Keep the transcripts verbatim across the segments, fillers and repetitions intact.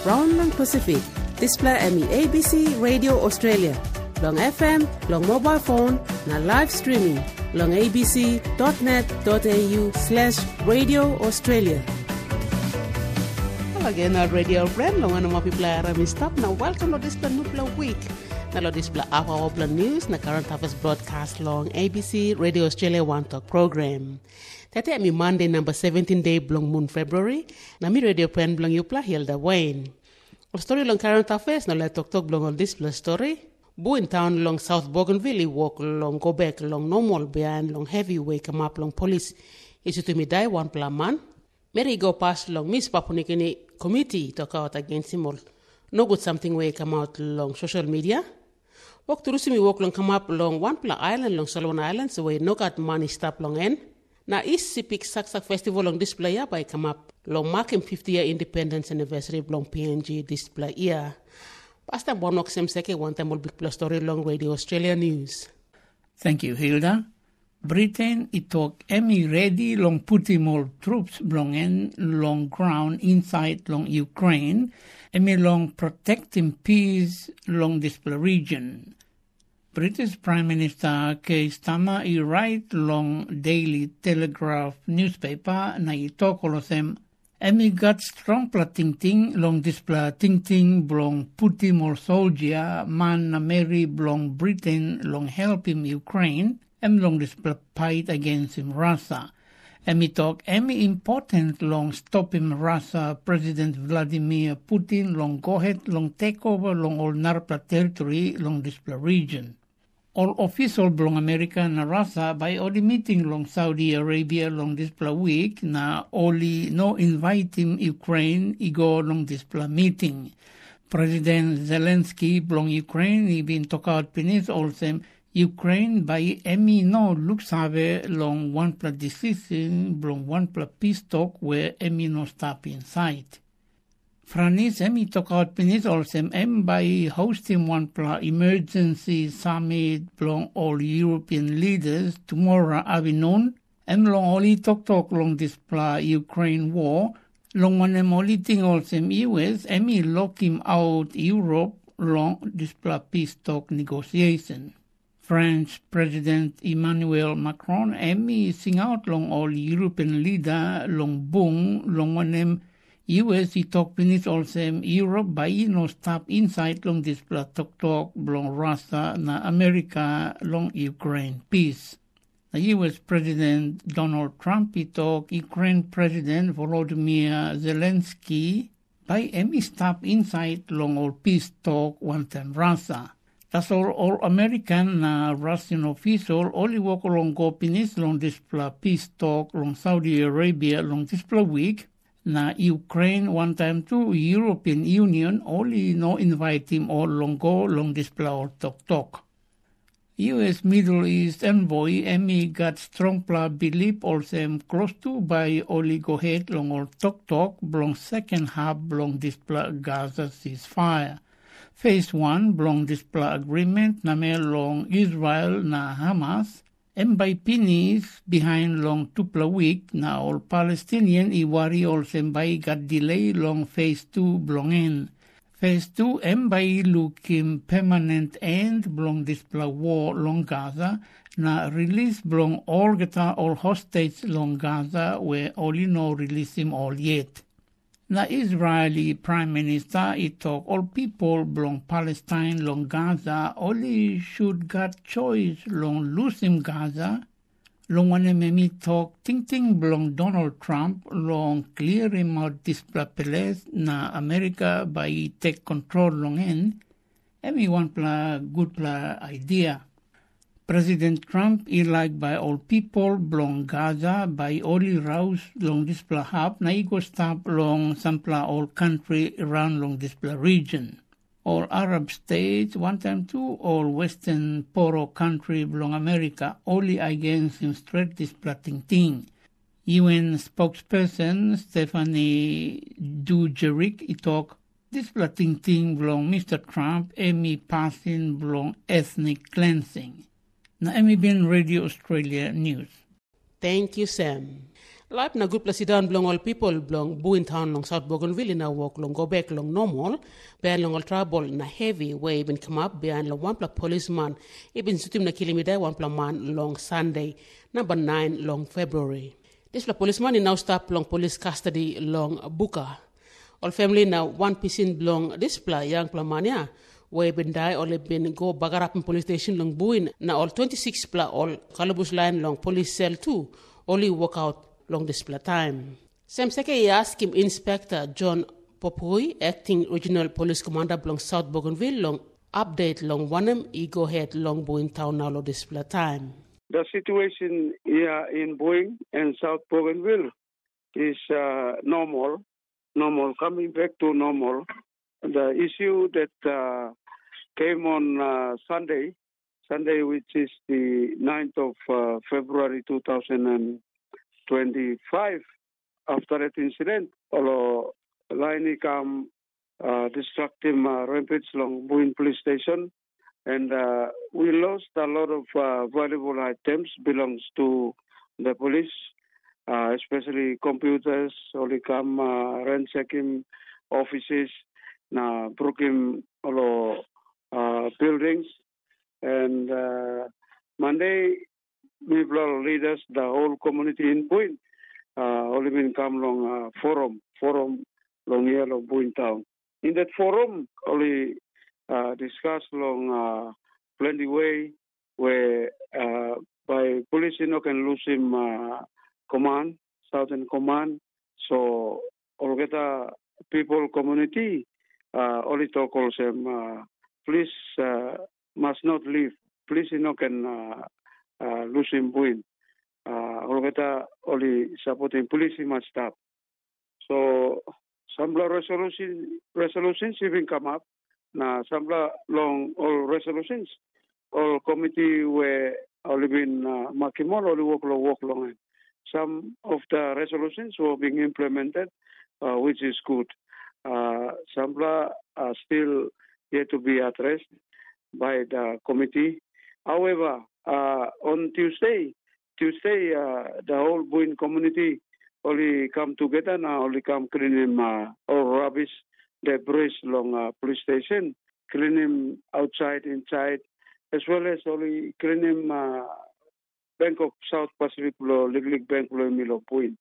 Brown lang Pacific. Display M E A B C Radio Australia. Long F M, long mobile phone, na live streaming. Long abc.net.au slash Radio Australia. Hello again, our radio friend. Long ano mga people ay stop na welcome to this Nupla week. Na lo this hour of news na current affairs broadcast long A B C Radio Australia One Talk program. Tete mi Monday number seventeen day blong moon February. Na mi radio friend blong yupla Hilda Wayne. O story long current affairs na le talk talk blong all this plus story. Bu in town long South Bougainville walk long go back long normal behind long heavy way come up long police. Isu to me die one plan man. Mary go past long Miss Papunikini committee talk out against him all. No good something way come out long social media. Walk to Rusimi walk long come up long one pla island long Solomon Islands where no got money stop long end. Na East Sipik Saksak Festival long display ya by come up long marking fifty year independence anniversary long P N G display year. Pastor Bonok Semseke one time will big plus story long Radio Australia News. Thank you, Hilda. Britain itok emi ready long putting more troops long en long ground inside long Ukraine, emi long protecting peace long this region. British Prime Minister Keir Starmer i write long Daily Telegraph newspaper na itok olosem emi got strong pla ting ting long this pla ting ting blong puti more soldier man na Mary blong Britain long help him Ukraine em long this pla fight against him Russia. Emi talk emi important long stop him Russia President Vladimir Putin long go ahead long take over long all Narpla territory long this pla region. All official blong America na Russia by only meeting long Saudi Arabia long this pla week na only no invite him Ukraine i go long this pla meeting. President Zelensky blong Ukraine i been talk out pinis also Ukraine by emi no looks have long one pla decision blong one pla peace talk where emi no stop inside. Franis emi talk out pinis also em by hosting one pla emergency summit blong all European leaders tomorrow afternoon. Em long only talk talk long this pla Ukraine war. Long one em only thing also U S emi lock him out Europe long this pla peace talk negotiation. French President Emmanuel Macron emi sing out long all European leader long bung long one em U S i talk pinis also Europe by no stop inside long this pla talk talk long Russia na America long Ukraine peace. The U S President Donald Trump i talk Ukraine President Volodymyr Zelensky by emi stop inside long all peace talk one time Russia. That's all, all American na uh, Russian official only walk along go pinis long this pla peace talk long Saudi Arabia long this pla week. Na Ukraine one time to European Union only no invite him all long go long this pla or talk talk. U S Middle East envoy emi got strong pla belief also close to by only go ahead long or talk talk long second half long this pla Gaza ceasefire. Phase one blong this pla agreement na may long Israel na Hamas em by pinis behind long two pla week na all Palestinian i worry also by got delay long phase two blong in. Phase two em by looking permanent end blong this pla war long Gaza na release blong all geta all hostages long Gaza where only no release him all yet. Na Israeli Prime Minister i talk all people belong Palestine long Gaza only should got choice long lose him Gaza. Long one me talk ting ting belong Donald Trump long clear him out this place na America by take control long end. Emi one pla good pla idea. President Trump is liked by all people belong Gaza by only rouse long this pla hub na ego stop long sampla all country around long this pla region. All Arab states one time too all Western poro country belong America only against him straight this pla ting ting. U N spokesperson Stephanie Dujarric i talk this pla ting ting belong Mister Trump emi passing belong ethnic cleansing. Na emi bin Radio Australia News. Thank you, Sam. Life na good place down belong all people belong Buin town long South Bougainville in a walk long go back long normal. Behind long all trouble na heavy way even come up behind long one pla policeman. Even sutim na kilimida one pla man long Sunday number nine long February. This pla policeman in now stop long police custody long Buka. All family now one piece in belong this pla young pla mania. Way been die or been go bagarap in police station long Buin na all twenty-six pla all Calabus line long police cell too. Only walk out long display time. Sam Seke asked him Inspector John Popui, acting regional police commander long South Bougainville, long update long Wanam, he go ahead long Buin town now long display time. The situation here in Buin and South Bougainville is uh, normal, normal, coming back to normal. The issue that uh, came on uh, Sunday, Sunday which is the ninth of uh, February two thousand twenty-five, after that incident, although line come uh, destructive uh, rampage along Buin police station, and uh, we lost a lot of uh, valuable items belongs to the police, uh, especially computers, only come uh, ransacking offices, na broken all uh, buildings, and uh, Monday people leaders, the whole community in Buin, uh, only been come long uh, forum, forum long here of Buin town. In that forum, only uh, discuss long uh, plenty way where uh, by police you know can lose him uh, command, southern command. So all get uh, people community uh, only talk also them uh, police uh, must not leave. Police you know can uh, uh, lose him Buin. Uh, all get uh, only supporting police must stop. So some resolution resolutions even come up. Now some long all resolutions all committee where only been uh, makimol only work long work long. Some of the resolutions were being implemented, uh, which is good. Uh, some are still yet to be addressed by the committee. However, uh, on Tuesday, Tuesday uh, the whole Buin community only come together now, only come cleaning uh, all rubbish, debris along uh, police station, clean him outside, inside, as well as only clean him uh, Bank of South Pacific Law, Lig Bank Law Milo Buin.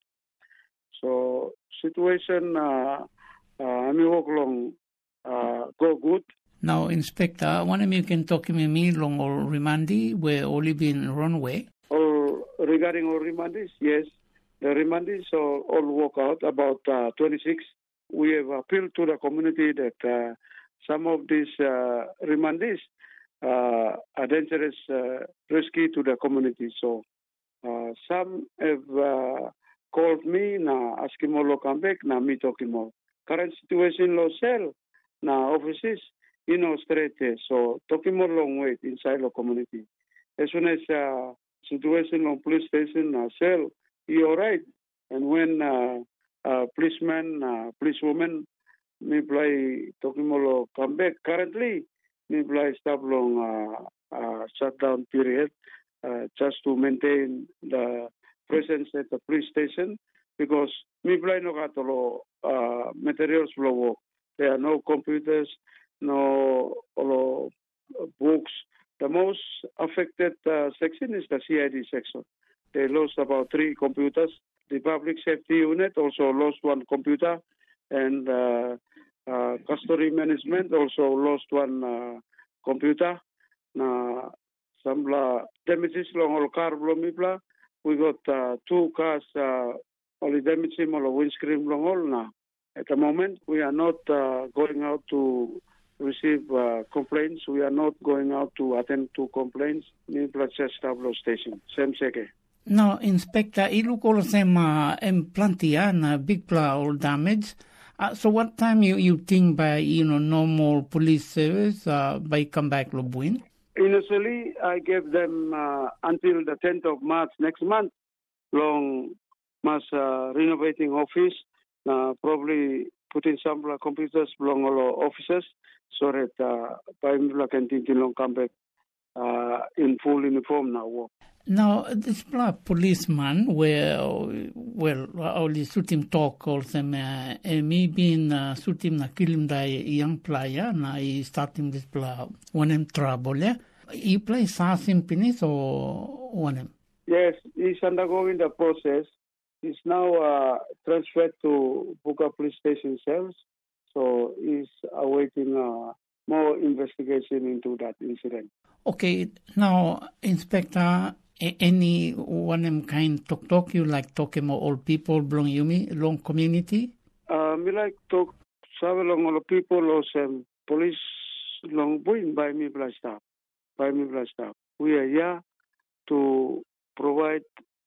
So situation, uh, uh, I mean, walk along, uh, go good. Now, Inspector, one of you can talk to me long or remandi where only been runway. Or regarding all remandis, yes. The remandis all, all work out about uh, twenty-six. We have appealed to the community that uh, some of these uh, remandis uh, are dangerous, uh, risky to the community. So uh, some have uh, called me, na asking more to come back, na me talking more. Current situation low cell, na offices, you know, straight there. So talking more long way inside the community. As soon as uh, situation on police station, uh, cell, you all right. And when uh, uh, policeman, uh, policewoman, me play talking more come back. Currently, me play stop long uh, uh, shutdown period uh, just to maintain the presence at the police station because me play no got uh, materials flow work. There are no computers, no uh, books. The most affected uh, section is the C I D section. They lost about three computers. The public safety unit also lost one computer, and uh, uh, custody management also lost one uh, computer. Now, some uh, damages long all car blomipla. We got uh, two cars uh, only damaging all windscreen long all now. At the moment, we are not uh, going out to receive uh, complaints. We are not going out to attend to complaints. Nipla just tablo station. Same seke. No, Inspector, it look all the same uh, implantia, big pla or damage. Uh, so what time you, you think by, you know, normal police service uh, by come back to Buin? Initially, I gave them uh, until the tenth of March next month, long mass uh, renovating office, uh, probably putting some uh, computers along all offices so that uh, by can long come back uh, in full uniform now. Now, this policeman, where, well, only shoot him talk, also, uh, me being uh, shoot him na kill him the young player, na I start him this blah, one him trouble, yeah? He play Sasim Pinis or one him? Yes, he's undergoing the process. He's now uh, transferred to Buka Police Station cells, so he's awaiting uh, more investigation into that incident. Okay, now, Inspector, any one kind talk talk you like talking about all people belong you me long community? Uh, me like talk some long all people or some police long buin by me plus staff. By me plus staff. We are here to provide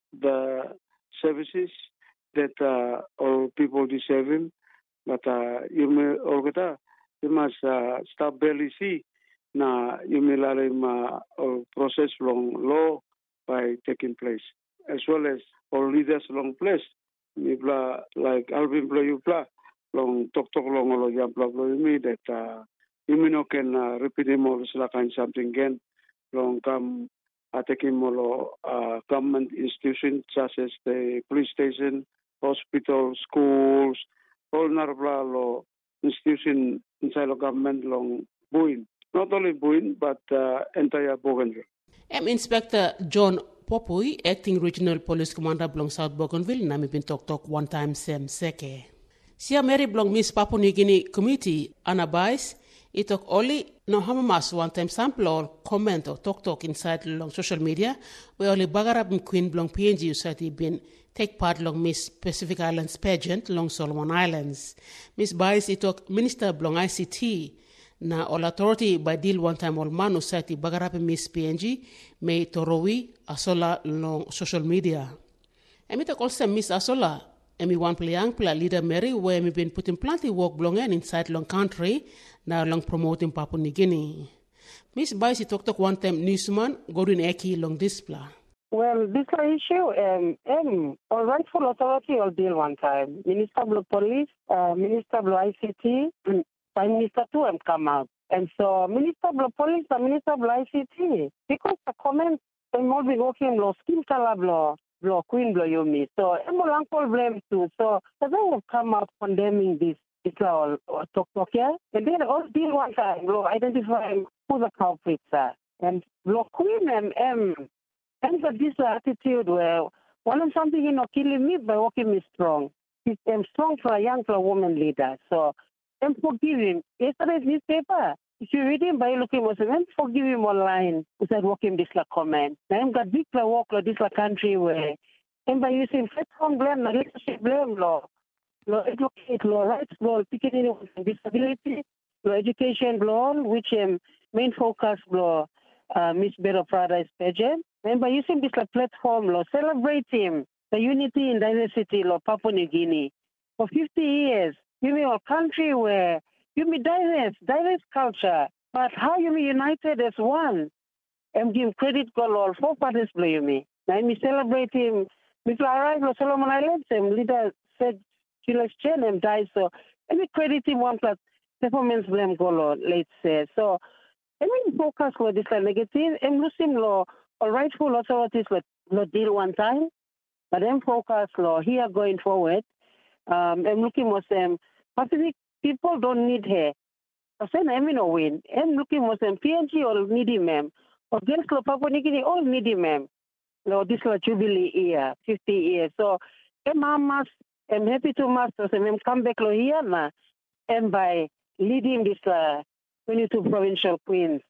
the services that uh, all people deserve. But uh, you may all get you must uh, stop barely see na you may let him uh, process long law by taking place, as well as all leaders long place. Mibla like Alvin Playupla long talk talk long all yang blah blah me that uh, you may not can uh, repeat him all silakan something again long come uh, taking all uh, government institutions such as the police station, hospital, schools, all narbla law institution inside the government long buin. Not only buin but uh, entire Bougainville. I'm Inspector John Popui, Acting Regional Police Commander Blong South Bougainville, Nami bin Tok Tok one time Sem Seke. Sia Mary Blong Miss Papua New Guinea Committee, Anabais, itok only no hamamas one time sample or comment or Tok Tok inside long social media, where only Bagarab Queen Blong P N G society been take part long Miss Pacific Islands pageant long Solomon Islands. Miss Bais itok Minister Blong I C T, na all authority by deal one time all manu sati bagarape Miss P N G may torowi asola long social media. Emi tak also Miss Asola, emi one play young play leader Mary where me been putting plenty work belong inside long country now long promoting Papua New Guinea. Miss Baisi talk talk one time newsman Godwin Eki long display. Well, this issue, um, um, all rightful authority will deal one time. Minister of Police, uh, Minister of I C T, Prime Minister too have come out. And so Minister of Police and Minister of I C T, because the comment they might be working law skin color law, law queen law you me. So I'm all blame too. So they have come out condemning this this law or talk talk here. And then all deal one time, law identifying who the culprits are. And law queen and M and got this attitude where one of something you know killing me by working me strong. I'm strong for a young for a woman leader. So I'm forgiving. Yesterday's newspaper, if you read him by looking at him, I'm forgive him online. Without working this like comment. Now I'm got big work like this like country where and by using platform blame, leadership blame law, law educate law rights law, picking anyone with disability, law education law, which um, main focus law uh, Miss Bero Paradise pageant. And by using this like platform law, celebrating the unity and diversity law Papua New Guinea for fifty years. You mean a country where you mean diverse, diverse culture, but how you mean united as one? And give credit to all four parties, you mean. Now, me celebrate him. Before I arrived on Solomon Islands, and leader said, Julius Chen and died, so let me credit him one plus performance blame go, Lord, let's say. So, I mean, focus for this like negative, and losing law, or rightful authorities, like, not deal one time, but then focus law here going forward. Um, I'm looking for them. Pacific people don't need her. I said, I'm in a win. I'm looking for them. P N G all need him, ma'am. Or girls of Papua New Guinea all need him, ma'am. No, this is a jubilee year, fifty years. So, I'm happy to master. I'm come back here now. And by leading this uh, twenty-two provincial queens.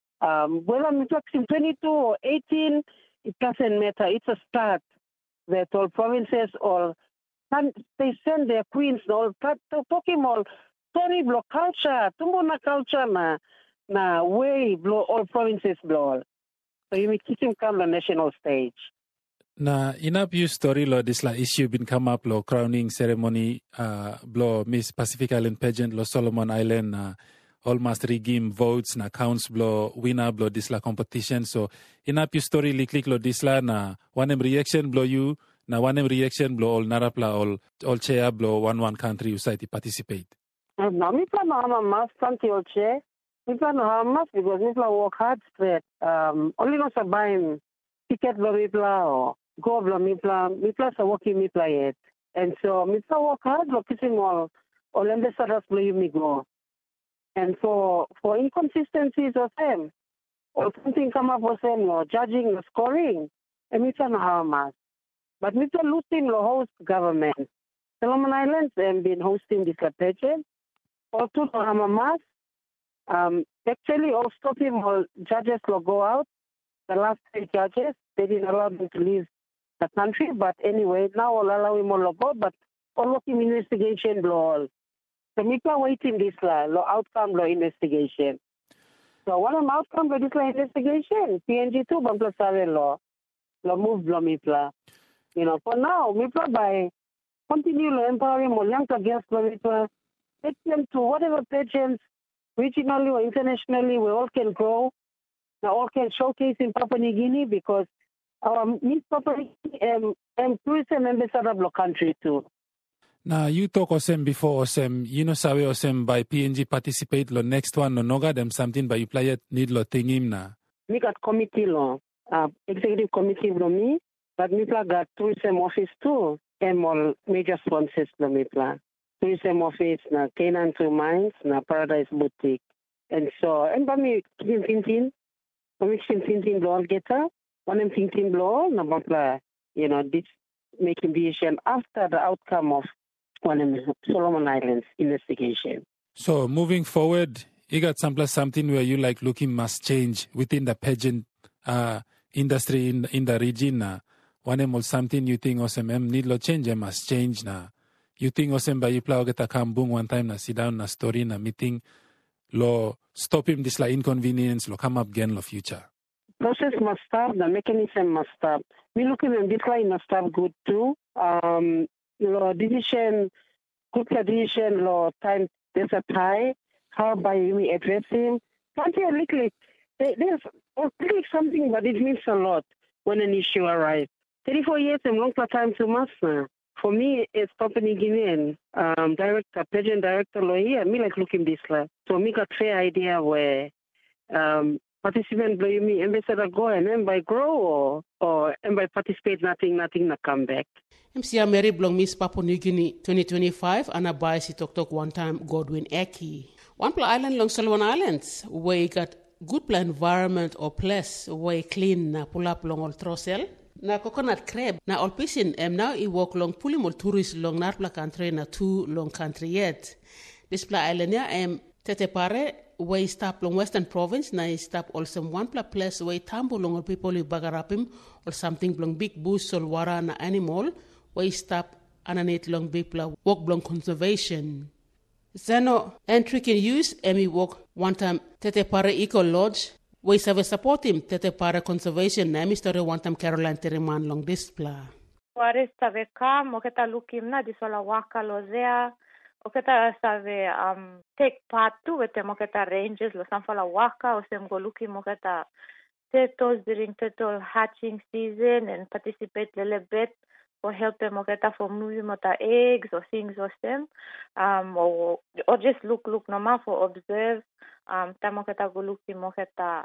Um, well, I'm talking twenty-two or eighteen, it doesn't matter. It's a start that all provinces all. And they send their queens all talking all story blow culture, tumbona culture na na way blow all provinces blow. So you may keep him come on the national stage. Na inap you story lo this la issue been come up lo crowning ceremony uh blow Miss Pacific Island pageant lo Solomon Island uh, almost regime votes na counts blow winner blow this la competition. So inap you story li click lo this la na one reaction blow you. Na one reaction blow all narapla all all chair blow one one country society participate. No, me plan no have mass country all chair. Me plan no have mass because me plan work hard straight. Um, only no survive ticket lo mipla or go lo mipla, mipla sa working mipla yet. And so mipla work hard lo kissing all or lembe saras lo yumi go. And for for inconsistencies of them, or something come up with them or judging or scoring, and mipla na hamas. But mipla losing lo host government. Solomon Islands have been hosting this pageant. Also lo hamamas. Um, actually, all stopping all judges will go out. The last three judges, they didn't allow them to leave the country. But anyway, now all allow him all go. But all of him investigation blow all. So people waiting this law, law outcome law investigation. So one of the outcome of this law investigation, P N G two, Bangla Sare law, law move law Mipla. You know, for now, Mipla by continue law empowering more young against law Mipla, take them to whatever pageants, regionally or internationally, we all can grow. We all can showcase in Papua New Guinea because our Miss Papua New Guinea um, and tourism ambassador of the country too. Now, you talk Osem before Osem, you know, sabi Osem by P N G participate lo next one, no noga them something by you play it need lo thing na. We got committee law, uh, executive committee lo me, but we got tourism office too, and all major sponsors lo me plan. Tourism office na Canaan Two Mines na Paradise Boutique. And so, and by me, Tin Tin Tin, Commission Tin Tin Blow Geta, one of Tin Tin Blow, na bangla, you know, this making decision after the outcome of one of the Solomon Islands investigation. So, moving forward, you got some plus something where you like looking must change within the pageant uh, industry in in the region. Uh, one of something you think Osem M need lo change, must change na. You think Osem ba you pla ogeta kambung one time na sit down na story na meeting lo stop him this la inconvenience lo come up again lo future. Process must stop, the mechanism must stop. We looking at this line must stop good too. Um lo decision good decision lo time there's a tie, how by we address him. Particularly there's really something but it means a lot when an issue arrives. Thirty four years and long time to master. For me, it's Papua New Guinean um, director, pageant director, lawyer. Me like looking this like. So me got fair idea where um, participant blow me ambassador go and then by grow or or and by participate nothing nothing na come back. M C A Mary Blong Miss Papua New Guinea twenty twenty-five and a by si Tok Tok one time Godwin Eki. One pla island long Solomon Islands where you got good pla environment or place where clean na pull up long all trosel. Na coconut crab na all pisin em now I walk long pulimol tourist long narpla country na two long country yet. This pla island ya em tete pare way stop long western province na I stop also one pla place way tambo long all people you bagarapim or something long big bush or wara na animal way stop ananate long big pla walk long conservation. Zeno entry can use emi walk one time tete pare eco lodge. We have support him tete para conservation na Mister one time Caroline Teriman long display. Ware save kam oketa lukim na disola waka lozea oketa save um take part to with them oketa ranges lo samfala waka o sem go lukim oketa turtles during turtle hatching season and participate little bit for help them oketa for moving mota eggs or things or them um or or just look look normal for observe. Um, tamo kita guluki mo kita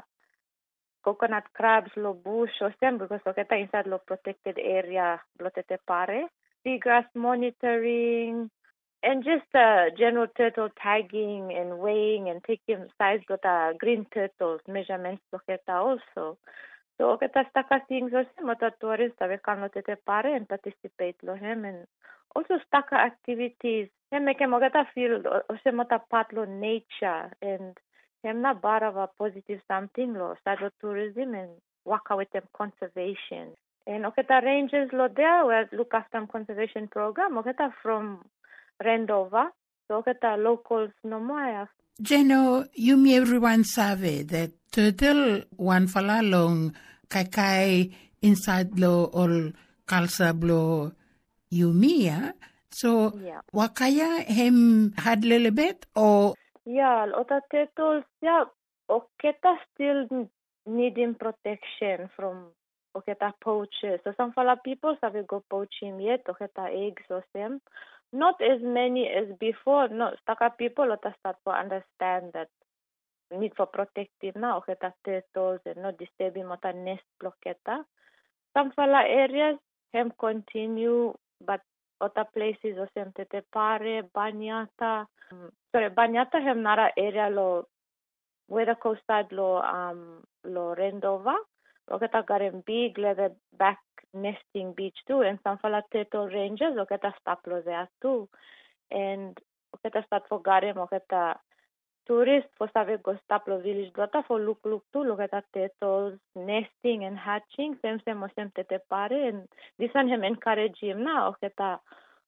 coconut crabs lo bush o sem because so kita inside lo protected area lo tete pare. Seagrass monitoring and just uh, general turtle tagging and weighing and taking size lo ta green turtles measurements lo kita also. So kita staka things o sem ota tourist ave kan lo tete pare and participate lo hem and also staka activities. Hem make mo kita feel o sem ota part lo nature and I'm not bad of a positive something lo start tourism and work with them conservation. And oketa rangers lo there we look after them conservation program oketa from Rendova. So oketa locals no more. Jeno, you me everyone sabe that turtle one fala long kai kai inside lo all kalsa blo yumia. So Yeah. wakaya hem had little bit or Yeah, other turtles, yeah, oketa still needing protection from oketa poachers. So some fala people have go poaching yet, oketa eggs or them. Not as many as before. No, staka people ota start to understand that need for protective now oketa turtles and not disturbing ota nest blocketa. some fala areas hem continue, but other places osem Tetepare, Banyata. Um, sorry, Banyata hem nara area lo where the coast side lo um lo Rendova. Oketa garem big leather back nesting beach too, and some fala turtle ranges. Oketa stop lo there too, and oketa start for garem oketa tourists for save go stop lo village dota for look look too. Look at the turtles nesting and hatching. Same same osem Tetepare, and this one him encourage him na oketa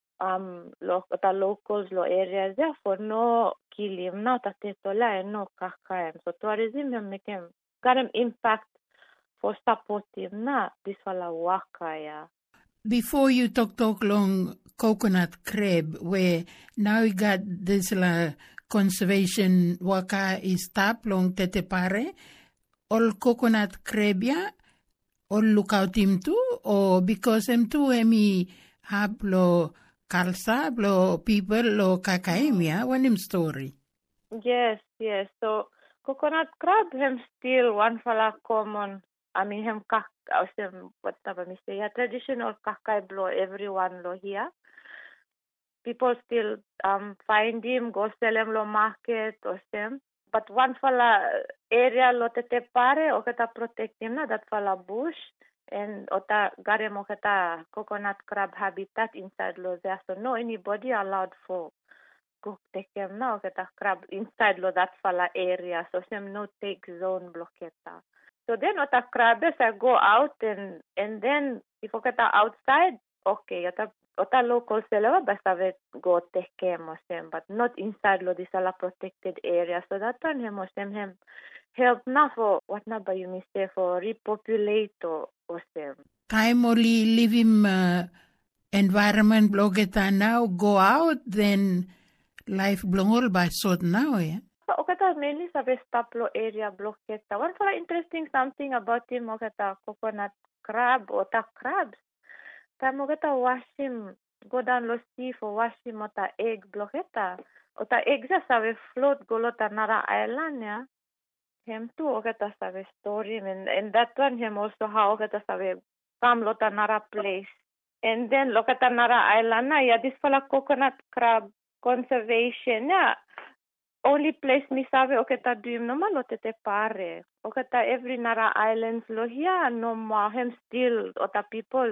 um lo the locals lo areas there for no kill him na ta turtle and no kakaem. So tourism him make him got him impact for support him na this wala waka ya. Before you talk talk long coconut crab, where now you got this la conservation waka is tap long Tetepare, all coconut crab ya, all look out him too, or because him too hemi have lo kalsa lo people lo kakaim ya, one him story. Yes, yes. So coconut crab him still one fala common. I mean him kak him what taba me say yeah, traditional kakai blow everyone lo here. People still um find him, go sell him lo market or them. But one fala area lo Tetepare oketa protect him na that fala bush, and ota garem oketa coconut crab habitat inside lo there. So no anybody allowed for go take him na oketa crab inside lo that fala area. So some no take zone blocketa. So then ota crabs I go out and and then if oketa outside, okay, ota ota local seller but have go take care of them, but not inside lo this ala protected area. So that one him osem him help na for what na ba you may say for repopulate or osem. Time only live him uh, environment blogeta now go out, then life blongol by sort now, yeah. So oketa mainly sabe staplo area blocketa. One for interesting something about him oketa coconut crab or ta crabs. Time oketa wash him, go down lo sea for wash him ota egg blocketa. Ota egg just sabe float go lo ta nara island ya. Him too oketa sabe story and and that one him also how oketa sabe come lo ta nara place. And then lo ta nara island na ya this fala coconut crab conservation ya. Only place mi sabe oketa duim no malo Tetepare. Oketa every nara islands lo here no more him still ota people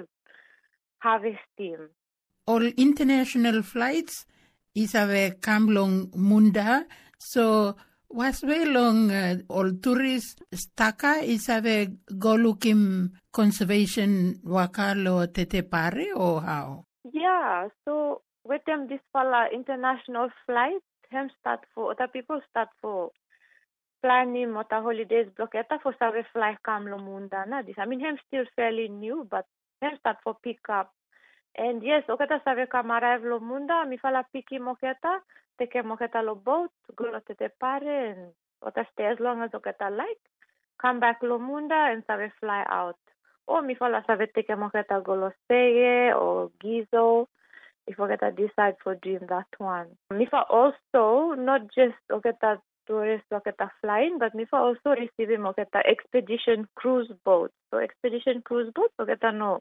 harvest him. All international flights is a come long munda, so was very long uh, all tourists staka is a go looking conservation wakalo Tetepare or how? Yeah, so with them this fala international flight him start for other people start for planning mota holidays blocketa for save fly come lo munda na this. I mean him still fairly new but him start for pick up. And yes, oketa save come arrive lo munda mi fala piki moketa take moketa lo boat go lo Tetepare and ota stay as long as oketa like come back lo munda and save fly out. Or mi fala save take moketa go lo Seye or Gizo. If oketa decide for doing that one. Mifa also not just oketa tourists oketa flying, but Mifa also receiving oketa expedition cruise boats. So expedition cruise boats oketa no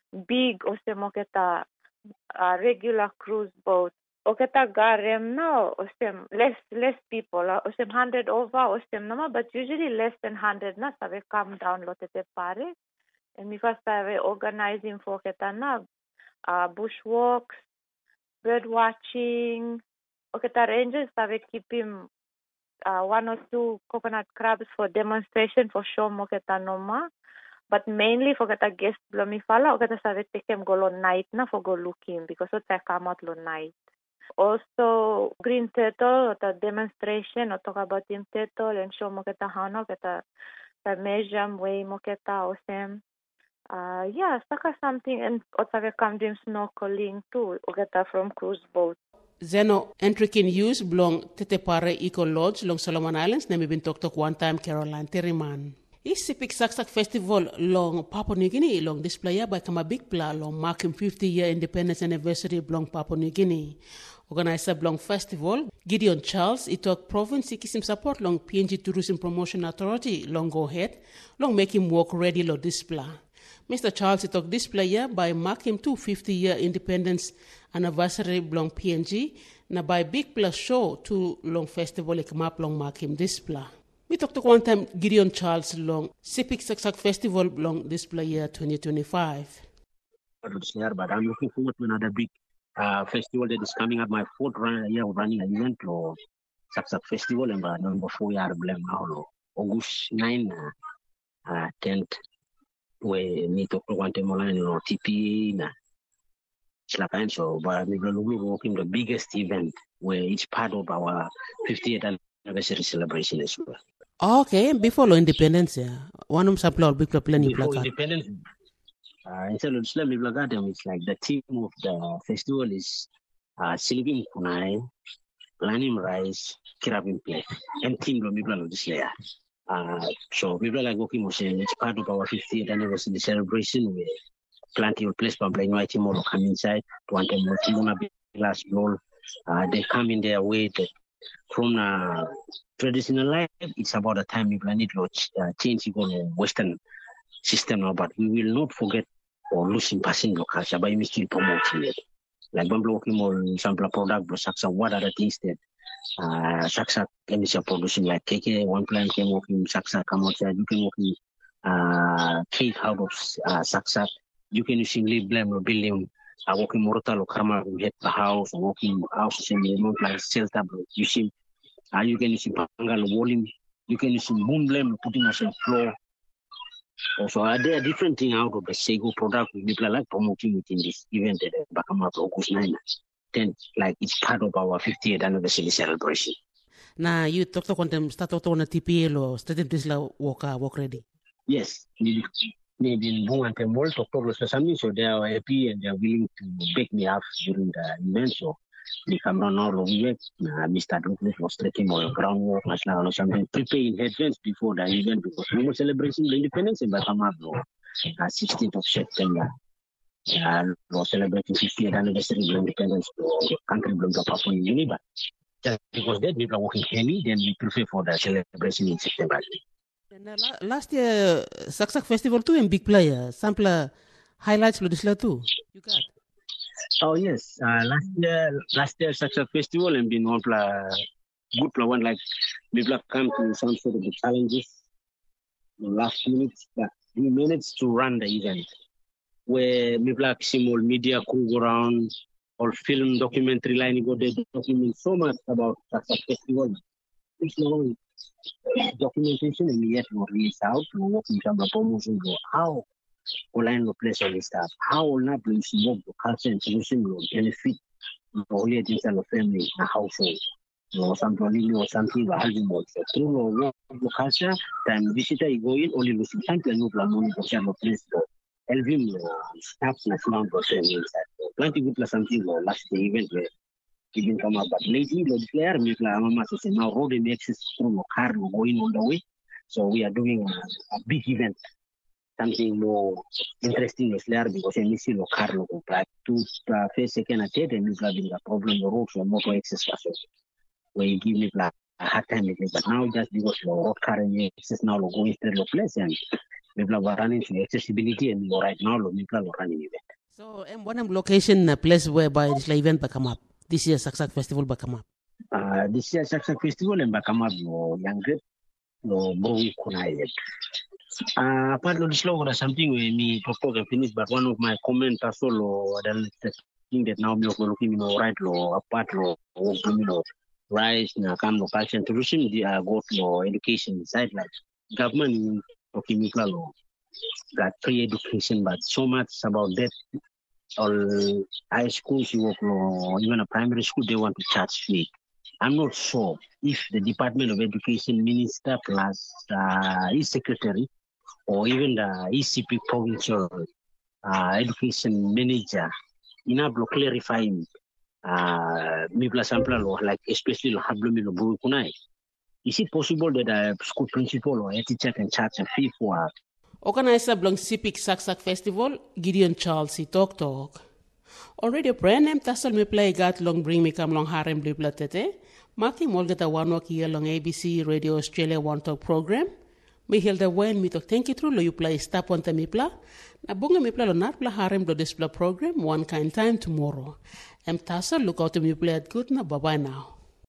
big osem oketa uh, regular cruise boats. Oketa garem no osem less less people osem hundred over osem nama, but usually less than hundred na save come down lo Tetepare. And Mifa save organizing for oketa na uh, bushwalks, bird watching. Okay, the rangers have keep him uh, one or two coconut crabs for demonstration for show moketa noma, but mainly for the guest blomi fala. Okay, the have take him go lo night na for go look him because it's a come out lo night. Also green turtle the demonstration or talk about him turtle and show moketa hano keta the measure way moketa osem. Uh, yeah, saka something and also come doing snorkeling too. Ogeta from cruise boat. Zeno Entrikin use belong Tetepare Eco Lodge long Solomon Islands. Nemi bin tok tok one time Caroline Terriman. Isipik Saksak Festival long Papua New Guinea long display by Kama Big Pla long marking fifty year independence anniversary long Papua New Guinea. Organizer long festival Gideon Charles Itok province ikisim support long P N G Tourism Promotion Authority long go ahead long make him work ready lo display. Mister Charles Itok display year by mark him to fifty-year independence anniversary belong P N G, na by big plus show to long festival ek map long mark him display. We talked to one time Gideon Charles long Sipik Saksak Festival belong display year twenty twenty-five. But I'm looking forward to another big uh, festival that is coming up. My fourth run, year of running an event for Saksak Festival, and uh, number four year blame now August ninth, uh, tenth. Where me talk to one time on T P na Slapan so but we will be working the biggest event where it's part of our fiftieth anniversary celebration as well. Okay, before independence, yeah. One of sample big plan before independence. Uh, instead of Islam Iblagatem, it's like the theme of the festival is uh, Silvim Kunai, Lanim Rice, Kirabim Play, and Team Lomibla this year. Uh, so people like working with it's part of our fiftieth anniversary celebration. We plenty of place for playing white tomorrow come inside to want them to glass roll. Uh, they come in their way that from uh, traditional life. It's about a time we need to uh, change to Western system now, but we will not forget or losing passing the culture by still promoting it. Like when working on some product, but what are the things that Uh, Saksa chemical producing like cake, one plant came working Saksa Kamocha, you can work in uh, cake out of uh, Saksa, you can use leave blame or building a working mortal or karma who hit the house or working house in the month like cell tablet. You see, uh, you can use pangal volume, you can use moon blame putting us on floor. Also, uh, there are different things out of the Sego product we people like promoting within this event at Bakama August ninth. Like it's part of our fiftieth anniversary celebration. Now you talk to them start to on a T P L or starting this la walk walk ready. Yes, maybe maybe one and more to talk to something, so they are happy and they are willing to back me up during the event. So they come on all of it. Mister Douglas was taking more groundwork, or something, preparing advance before the event because we were celebrating the independence in Bakama on sixteenth of September. And we're celebrating fiftieth anniversary of independence of the country of Papua New Guinea. But just because that people are working heavy, then we prefer for the celebration in September. And, uh, last year, Saksak Festival too, and big player. Sample highlights for this year too. You got? Oh yes, uh, last year, last year Saksak Festival and been one uh, good player one like people come to some sort of the challenges. The last minute, but we managed to run the event. Where me black simul media crew go around or film documentary line go they document so much about Saksak Festival. It's no documentation and yet we release out to work in some promotion go how online no place all this stuff. How will not be smoke the culture and solution will benefit the only things and the family in a household. No some probably or something but having more. So through the culture, time visitor you go in only losing time to no plan money to share the place. Elvin staff national person inside. Plenty good plus something last the event where he didn't come up. But lately, the declare me mama says now road and access through car going on the way. So we are doing a, a big event, something more interesting is there because we see no car logo. But to uh, face second at it, and we're having a problem the road for motor access where you give me like a hard time. But now just because the road car and access now going to the place and people are running to accessibility and right now people are running event. So um, one of location a place whereby this event will come up. This year Saksak Festival will come up. Uh, this year Saksak Festival and Bakama no young grade no Browi Kunai. Uh part of the slogan or something we me propose and finish, but one of my comments also the thing that now we are looking you know right law apart law you know rise na come no culture and tourism they are go to education side like government talking law that free education but so much about that all high schools you work or even a primary school they want to charge fee. I'm not sure if the Department of Education Minister plus uh, his secretary or even the E C P provincial uh, education manager enough to clarify uh like especially Kunai. Is it possible that a school principal or a teacher can charge a fee for organizer belong Sipik Saksak Festival, Gideon Charles he talk talk. Already brand name tassel me play got long bring me come long harem blipla tete. Marking Molgata one walk here long A B C Radio Australia One Talk program. Mi hilda wen mi to thank you through lo you play stop on temipla. Na bunga mi play lo nar pla harem do this program one kind time tomorrow. Em tasa look out to me play at good na bye bye now.